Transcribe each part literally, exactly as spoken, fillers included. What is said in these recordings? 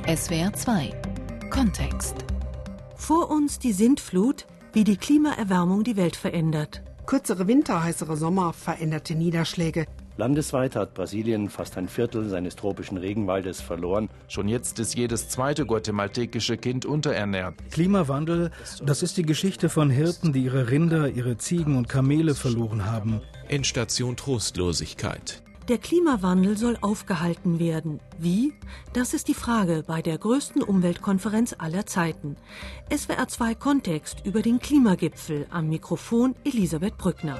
S W R zwei Kontext. Vor uns die Sintflut, wie die Klimaerwärmung die Welt verändert. Kürzere Winter, heißere Sommer, veränderte Niederschläge. Landesweit hat Brasilien fast ein Viertel seines tropischen Regenwaldes verloren. Schon jetzt ist jedes zweite guatemaltekische Kind unterernährt. Klimawandel, das ist die Geschichte von Hirten, die ihre Rinder, ihre Ziegen und Kamele verloren haben. Endstation Trostlosigkeit. Der Klimawandel soll aufgehalten werden. Wie? Das ist die Frage bei der größten Umweltkonferenz aller Zeiten. S W R zwei Kontext über den Klimagipfel. Am Mikrofon Elisabeth Brückner.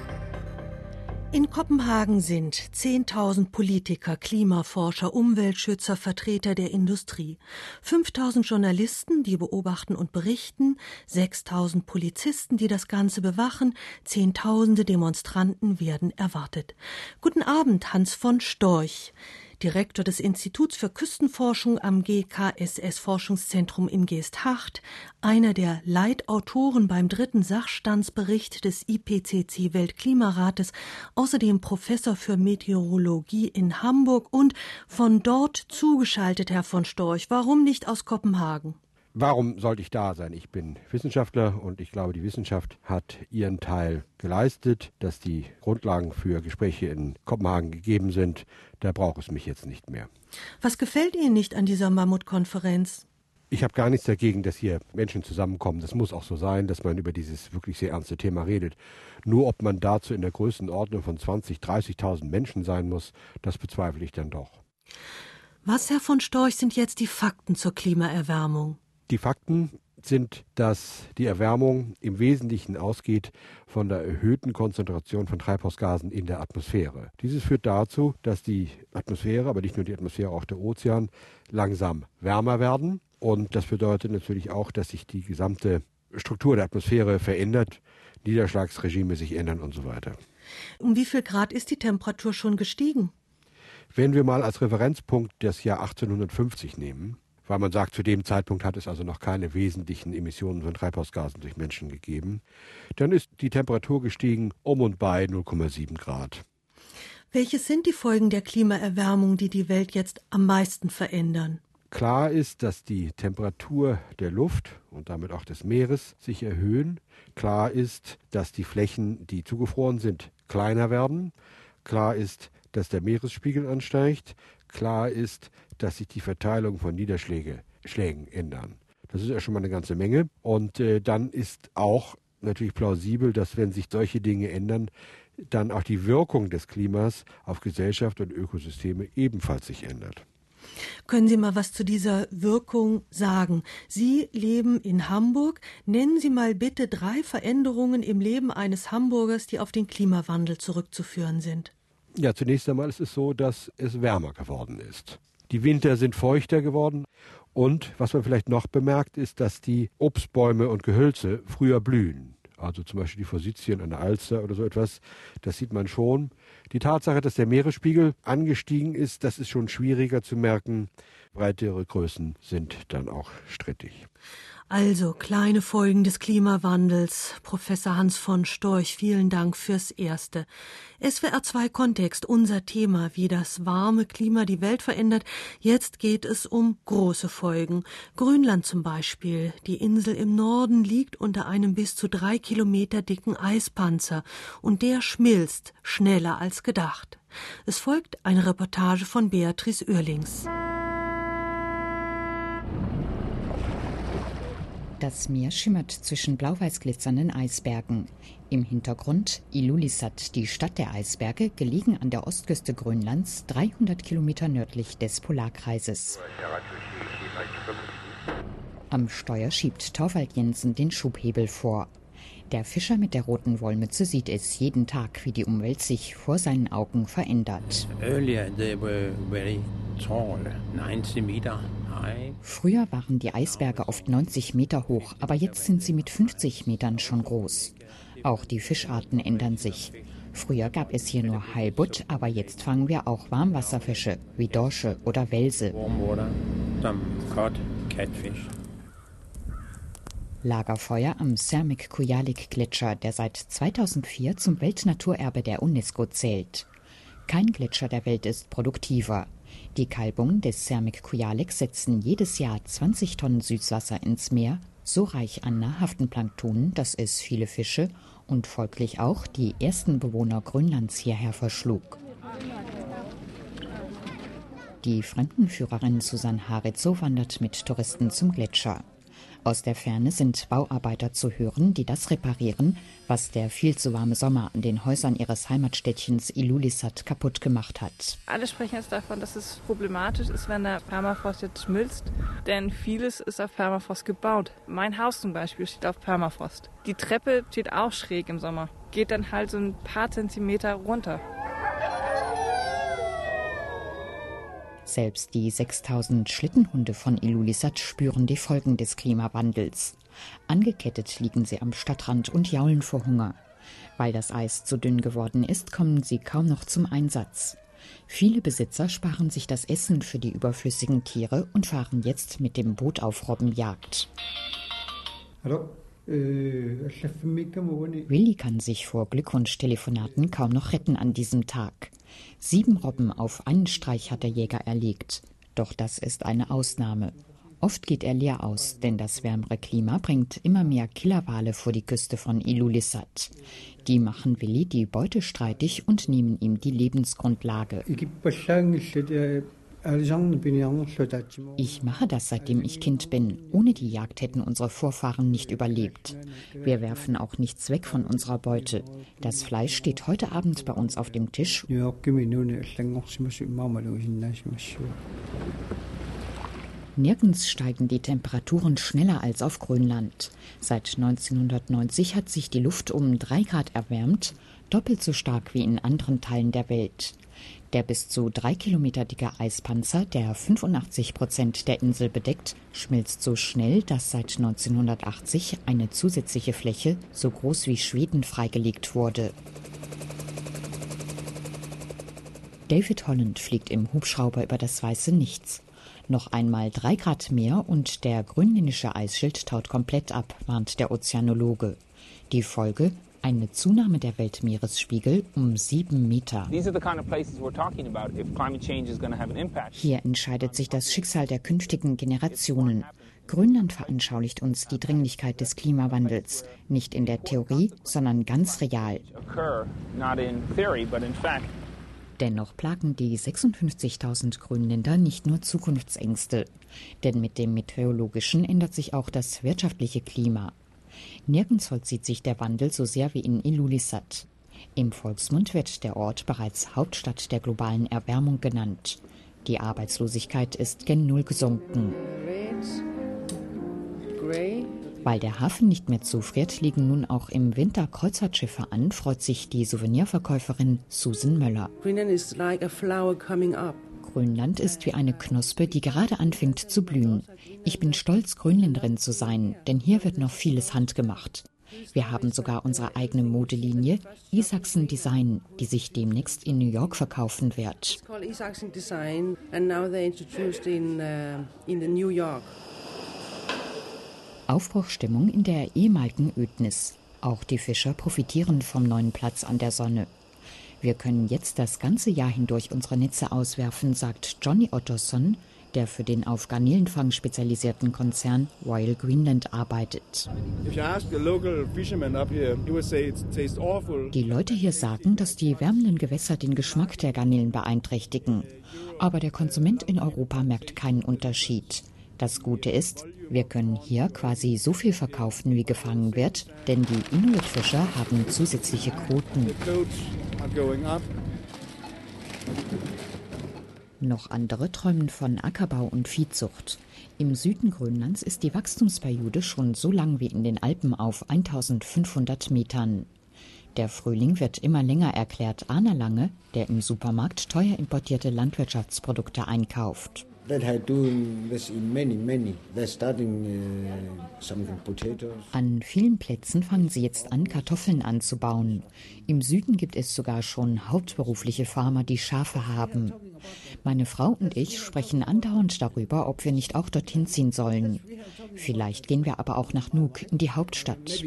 In Kopenhagen sind zehntausend Politiker, Klimaforscher, Umweltschützer, Vertreter der Industrie, fünftausend Journalisten, die beobachten und berichten, sechstausend Polizisten, die das Ganze bewachen, zehntausende Demonstranten werden erwartet. Guten Abend, Hans von Storch, Direktor des Instituts für Küstenforschung am G K S S-Forschungszentrum in Geesthacht, einer der Leitautoren beim dritten Sachstandsbericht des I P C C-Weltklimarates, außerdem Professor für Meteorologie in Hamburg und von dort zugeschaltet, Herr von Storch. Warum nicht aus Kopenhagen? Warum sollte ich da sein? Ich bin Wissenschaftler und ich glaube, die Wissenschaft hat ihren Teil geleistet, dass die Grundlagen für Gespräche in Kopenhagen gegeben sind. Da braucht es mich jetzt nicht mehr. Was gefällt Ihnen nicht an dieser Mammutkonferenz? Ich habe gar nichts dagegen, dass hier Menschen zusammenkommen. Das muss auch so sein, dass man über dieses wirklich sehr ernste Thema redet. Nur ob man dazu in der Größenordnung von zwanzigtausend, dreißigtausend Menschen sein muss, das bezweifle ich dann doch. Was, Herr von Storch, sind jetzt die Fakten zur Klimaerwärmung? Die Fakten sind, dass die Erwärmung im Wesentlichen ausgeht von der erhöhten Konzentration von Treibhausgasen in der Atmosphäre. Dieses führt dazu, dass die Atmosphäre, aber nicht nur die Atmosphäre, auch der Ozean, langsam wärmer werden. Und das bedeutet natürlich auch, dass sich die gesamte Struktur der Atmosphäre verändert, Niederschlagsregime sich ändern und so weiter. Um wie viel Grad ist die Temperatur schon gestiegen? Wenn wir mal als Referenzpunkt das Jahr achtzehnhundertfünfzig nehmen, weil man sagt, zu dem Zeitpunkt hat es also noch keine wesentlichen Emissionen von Treibhausgasen durch Menschen gegeben, dann ist die Temperatur gestiegen um und bei null Komma sieben Grad. Welches sind die Folgen der Klimaerwärmung, die die Welt jetzt am meisten verändern? Klar ist, dass die Temperatur der Luft und damit auch des Meeres sich erhöhen. Klar ist, dass die Flächen, die zugefroren sind, kleiner werden. Klar ist, dass der Meeresspiegel ansteigt. Klar ist, dass sich die Verteilung von Niederschlägen Schlägen ändern. Das ist ja schon mal eine ganze Menge. Und äh, dann ist auch natürlich plausibel, dass wenn sich solche Dinge ändern, dann auch die Wirkung des Klimas auf Gesellschaft und Ökosysteme ebenfalls sich ändert. Können Sie mal was zu dieser Wirkung sagen? Sie leben in Hamburg. Nennen Sie mal bitte drei Veränderungen im Leben eines Hamburgers, die auf den Klimawandel zurückzuführen sind. Ja, zunächst einmal ist es so, dass es wärmer geworden ist. Die Winter sind feuchter geworden und was man vielleicht noch bemerkt, ist, dass die Obstbäume und Gehölze früher blühen. Also zum Beispiel die Forsythien an der Alster oder so etwas, das sieht man schon. Die Tatsache, dass der Meeresspiegel angestiegen ist, das ist schon schwieriger zu merken. Breitere Größen sind dann auch strittig. Also, kleine Folgen des Klimawandels. Professor Hans von Storch, vielen Dank fürs Erste. S W R zwei Kontext, unser Thema, wie das warme Klima die Welt verändert. Jetzt geht es um große Folgen. Grönland zum Beispiel. Die Insel im Norden liegt unter einem bis zu drei Kilometer dicken Eispanzer und der schmilzt schneller als gedacht. Es folgt eine Reportage von Beatrice Oehrlings. Das Meer schimmert zwischen blau-weiß glitzernden Eisbergen. Im Hintergrund Ilulissat, die Stadt der Eisberge, gelegen an der Ostküste Grönlands, dreihundert Kilometer nördlich des Polarkreises. Am Steuer schiebt Torvald Jensen den Schubhebel vor. Der Fischer mit der roten Wollmütze sieht es jeden Tag, wie die Umwelt sich vor seinen Augen verändert. Früher waren die Eisberge oft neunzig Meter hoch, aber jetzt sind sie mit fünfzig Metern schon groß. Auch die Fischarten ändern sich. Früher gab es hier nur Halbut, aber jetzt fangen wir auch Warmwasserfische wie Dorsche oder Welse. Lagerfeuer am Sermik-Kujalik-Gletscher, der seit zweitausendvier zum Weltnaturerbe der UNESCO zählt. Kein Gletscher der Welt ist produktiver. Die Kalbungen des Cermicuyalex setzen jedes Jahr zwanzig Tonnen Süßwasser ins Meer, so reich an nahrhaften Planktonen, dass es viele Fische und folglich auch die ersten Bewohner Grönlands hierher verschlug. Die Fremdenführerin Susanne Haritzow wandert mit Touristen zum Gletscher. Aus der Ferne sind Bauarbeiter zu hören, die das reparieren, was der viel zu warme Sommer an den Häusern ihres Heimatstädtchens Ilulissat kaputt gemacht hat. Alle sprechen jetzt davon, dass es problematisch ist, wenn der Permafrost jetzt schmilzt, denn vieles ist auf Permafrost gebaut. Mein Haus zum Beispiel steht auf Permafrost. Die Treppe steht auch schräg im Sommer, geht dann halt so ein paar Zentimeter runter. Selbst die sechstausend Schlittenhunde von Ilulissat spüren die Folgen des Klimawandels. Angekettet liegen sie am Stadtrand und jaulen vor Hunger. Weil das Eis zu dünn geworden ist, kommen sie kaum noch zum Einsatz. Viele Besitzer sparen sich das Essen für die überflüssigen Tiere und fahren jetzt mit dem Boot auf Robbenjagd. Hallo? Willi kann sich vor Glückwunschtelefonaten kaum noch retten an diesem Tag. Sieben Robben auf einen Streich hat der Jäger erlegt. Doch das ist eine Ausnahme. Oft geht er leer aus, denn das wärmere Klima bringt immer mehr Killerwale vor die Küste von Ilulissat. Die machen Willi die Beute streitig und nehmen ihm die Lebensgrundlage. Ich mache das, seitdem ich Kind bin. Ohne die Jagd hätten unsere Vorfahren nicht überlebt. Wir werfen auch nichts weg von unserer Beute. Das Fleisch steht heute Abend bei uns auf dem Tisch. Nirgends steigen die Temperaturen schneller als auf Grönland. Seit neunzehnhundertneunzig hat sich die Luft um drei Grad erwärmt, doppelt so stark wie in anderen Teilen der Welt. Der bis zu drei Kilometer dicke Eispanzer, der fünfundachtzig Prozent der Insel bedeckt, schmilzt so schnell, dass seit neunzehnhundertachtzig eine zusätzliche Fläche so groß wie Schweden freigelegt wurde. David Holland fliegt im Hubschrauber über das weiße Nichts. Noch einmal drei Grad mehr und der grönländische Eisschild taut komplett ab, warnt der Ozeanologe. Die Folge? Eine Zunahme der Weltmeeresspiegel um sieben Meter. Hier entscheidet sich das Schicksal der künftigen Generationen. Grönland veranschaulicht uns die Dringlichkeit des Klimawandels. Nicht in der Theorie, sondern ganz real. Dennoch plagen die sechsundfünfzigtausend Grönländer nicht nur Zukunftsängste. Denn mit dem Meteorologischen ändert sich auch das wirtschaftliche Klima. Nirgends vollzieht sich der Wandel so sehr wie in Ilulissat. Im Volksmund wird der Ort bereits Hauptstadt der globalen Erwärmung genannt. Die Arbeitslosigkeit ist gen Null gesunken. Weil der Hafen nicht mehr zufriert, liegen nun auch im Winter Kreuzfahrtschiffe an, freut sich die Souvenirverkäuferin Susan Möller. Grönland ist wie eine Knospe, die gerade anfängt zu blühen. Ich bin stolz, Grönländerin zu sein, denn hier wird noch vieles handgemacht. Wir haben sogar unsere eigene Modelinie, Isaacson Design, die sich demnächst in New York verkaufen wird. Aufbruchstimmung in der ehemaligen Ödnis. Auch die Fischer profitieren vom neuen Platz an der Sonne. Wir können jetzt das ganze Jahr hindurch unsere Netze auswerfen, sagt Johnny Ottosson, der für den auf Garnelenfang spezialisierten Konzern Royal Greenland arbeitet. Die Leute hier sagen, dass die wärmenden Gewässer den Geschmack der Garnelen beeinträchtigen. Aber der Konsument in Europa merkt keinen Unterschied. Das Gute ist, wir können hier quasi so viel verkaufen, wie gefangen wird, denn die Inuit-Fischer haben zusätzliche Quoten. Noch andere träumen von Ackerbau und Viehzucht. Im Süden Grönlands ist die Wachstumsperiode schon so lang wie in den Alpen auf eintausendfünfhundert Metern. Der Frühling wird immer länger, erklärt Arne Lange, der im Supermarkt teuer importierte Landwirtschaftsprodukte einkauft. An vielen Plätzen fangen sie jetzt an, Kartoffeln anzubauen. Im Süden gibt es sogar schon hauptberufliche Farmer, die Schafe haben. Meine Frau und ich sprechen andauernd darüber, ob wir nicht auch dorthin ziehen sollen. Vielleicht gehen wir aber auch nach Nuuk, in die Hauptstadt.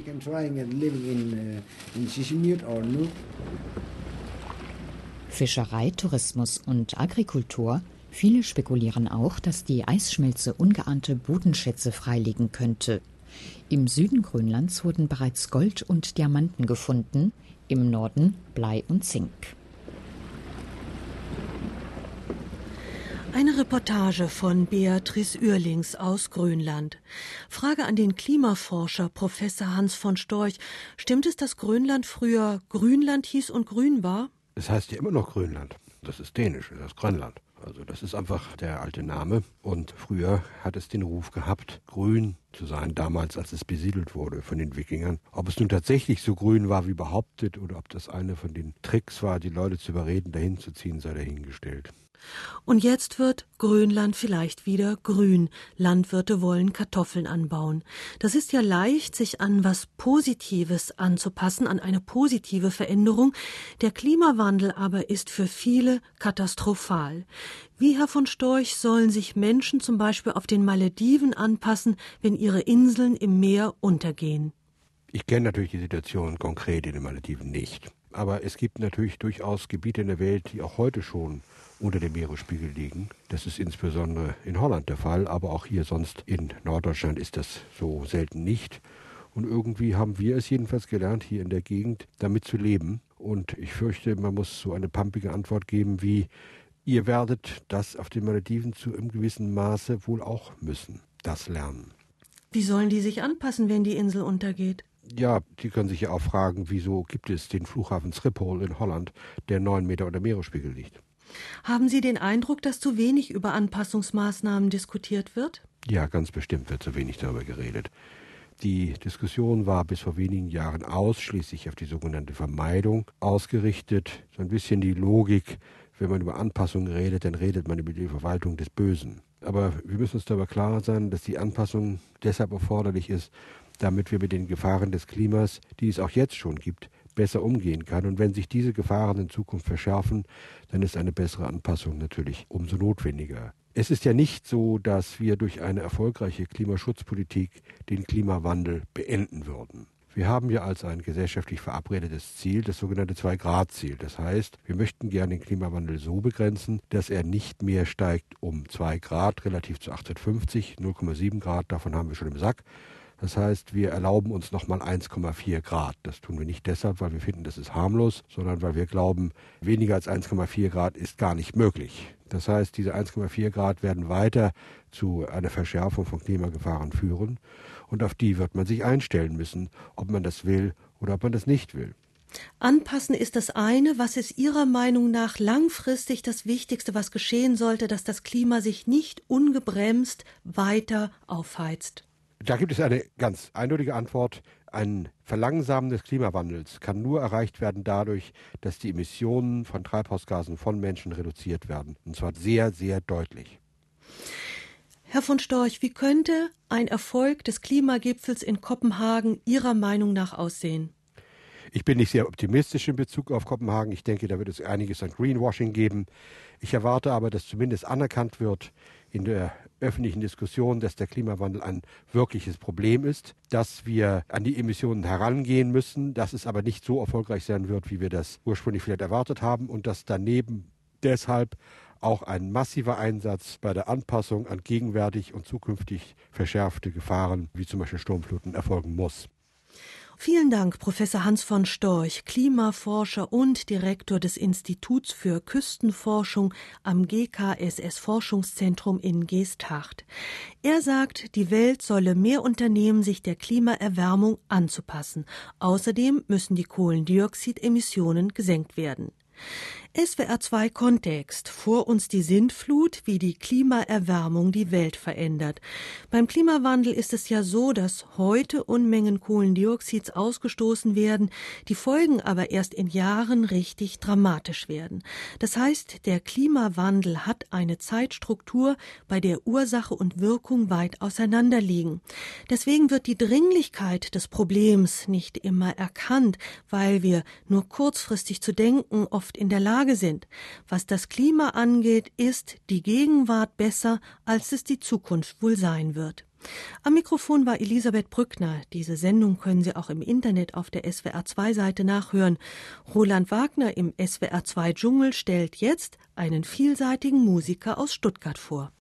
Fischerei, Tourismus und Agrikultur Viele spekulieren auch, dass die Eisschmelze ungeahnte Bodenschätze freilegen könnte. Im Süden Grönlands wurden bereits Gold und Diamanten gefunden, im Norden Blei und Zink. Eine Reportage von Beatrice Uerlings aus Grönland. Frage an den Klimaforscher Professor Hans von Storch. Stimmt es, dass Grönland früher Grünland hieß und grün war? Es heißt ja immer noch Grönland. Das ist dänisch, das ist Grönland. Also das ist einfach der alte Name. Und früher hat es den Ruf gehabt, grün zu sein, damals als es besiedelt wurde von den Wikingern. Ob es nun tatsächlich so grün war wie behauptet oder ob das eine von den Tricks war, die Leute zu überreden, dahin zu ziehen, sei dahingestellt. Und jetzt wird Grönland vielleicht wieder grün. Landwirte wollen Kartoffeln anbauen. Das ist ja leicht, sich an was Positives anzupassen, an eine positive Veränderung. Der Klimawandel aber ist für viele katastrophal. Wie, Herr von Storch, sollen sich Menschen zum Beispiel auf den Malediven anpassen, wenn ihre Inseln im Meer untergehen? Ich kenne natürlich die Situation konkret in den Malediven nicht. Aber es gibt natürlich durchaus Gebiete in der Welt, die auch heute schon unter dem Meeresspiegel liegen. Das ist insbesondere in Holland der Fall, aber auch hier sonst in Norddeutschland ist das so selten nicht. Und irgendwie haben wir es jedenfalls gelernt, hier in der Gegend damit zu leben. Und ich fürchte, man muss so eine pampige Antwort geben wie: Ihr werdet das auf den Malediven zu einem gewissen Maße wohl auch müssen, das lernen. Wie sollen die sich anpassen, wenn die Insel untergeht? Ja, die können sich ja auch fragen, wieso gibt es den Flughafen Schiphol in Holland, der neun Meter unter Meeresspiegel liegt. Haben Sie den Eindruck, dass zu wenig über Anpassungsmaßnahmen diskutiert wird? Ja, ganz bestimmt wird zu wenig darüber geredet. Die Diskussion war bis vor wenigen Jahren ausschließlich auf die sogenannte Vermeidung ausgerichtet. So ein bisschen die Logik, wenn man über Anpassung redet, dann redet man über die Verwaltung des Bösen. Aber wir müssen uns darüber klar sein, dass die Anpassung deshalb erforderlich ist, damit wir mit den Gefahren des Klimas, die es auch jetzt schon gibt, besser umgehen kann. Und wenn sich diese Gefahren in Zukunft verschärfen, dann ist eine bessere Anpassung natürlich umso notwendiger. Es ist ja nicht so, dass wir durch eine erfolgreiche Klimaschutzpolitik den Klimawandel beenden würden. Wir haben ja als ein gesellschaftlich verabredetes Ziel das sogenannte zwei Grad Ziel. Das heißt, wir möchten gerne den Klimawandel so begrenzen, dass er nicht mehr steigt um zwei Grad relativ zu achtzehnhundertfünfzig, null Komma sieben Grad, davon haben wir schon im Sack. Das heißt, wir erlauben uns nochmal eins Komma vier Grad. Das tun wir nicht deshalb, weil wir finden, das ist harmlos, sondern weil wir glauben, weniger als eins Komma vier Grad ist gar nicht möglich. Das heißt, diese eins Komma vier Grad werden weiter zu einer Verschärfung von Klimagefahren führen. Und auf die wird man sich einstellen müssen, ob man das will oder ob man das nicht will. Anpassen ist das eine. Was ist Ihrer Meinung nach langfristig das Wichtigste, was geschehen sollte, dass das Klima sich nicht ungebremst weiter aufheizt? Da gibt es eine ganz eindeutige Antwort. Ein Verlangsamen des Klimawandels kann nur erreicht werden dadurch, dass die Emissionen von Treibhausgasen von Menschen reduziert werden. Und zwar sehr, sehr deutlich. Herr von Storch, wie könnte ein Erfolg des Klimagipfels in Kopenhagen Ihrer Meinung nach aussehen? Ich bin nicht sehr optimistisch in Bezug auf Kopenhagen. Ich denke, da wird es einiges an Greenwashing geben. Ich erwarte aber, dass zumindest anerkannt wird in der öffentlichen Diskussion, dass der Klimawandel ein wirkliches Problem ist, dass wir an die Emissionen herangehen müssen, dass es aber nicht so erfolgreich sein wird, wie wir das ursprünglich vielleicht erwartet haben und dass daneben deshalb auch ein massiver Einsatz bei der Anpassung an gegenwärtig und zukünftig verschärfte Gefahren, wie zum Beispiel Sturmfluten, erfolgen muss. Vielen Dank, Professor Hans von Storch, Klimaforscher und Direktor des Instituts für Küstenforschung am G K S S-Forschungszentrum in Geesthacht. Er sagt, die Welt solle mehr unternehmen, sich der Klimaerwärmung anzupassen. Außerdem müssen die Kohlendioxidemissionen gesenkt werden. S W R zwei Kontext. Vor uns die Sintflut, wie die Klimaerwärmung die Welt verändert. Beim Klimawandel ist es ja so, dass heute Unmengen Kohlendioxids ausgestoßen werden, die Folgen aber erst in Jahren richtig dramatisch werden. Das heißt, der Klimawandel hat eine Zeitstruktur, bei der Ursache und Wirkung weit auseinander liegen. Deswegen wird die Dringlichkeit des Problems nicht immer erkannt, weil wir nur kurzfristig zu denken oft in der Lage sind. Was das Klima angeht, ist die Gegenwart besser, als es die Zukunft wohl sein wird. Am Mikrofon war Elisabeth Brückner. Diese Sendung können Sie auch im Internet auf der S W R zwei Seite nachhören. Roland Wagner im S W R zwei Dschungel stellt jetzt einen vielseitigen Musiker aus Stuttgart vor.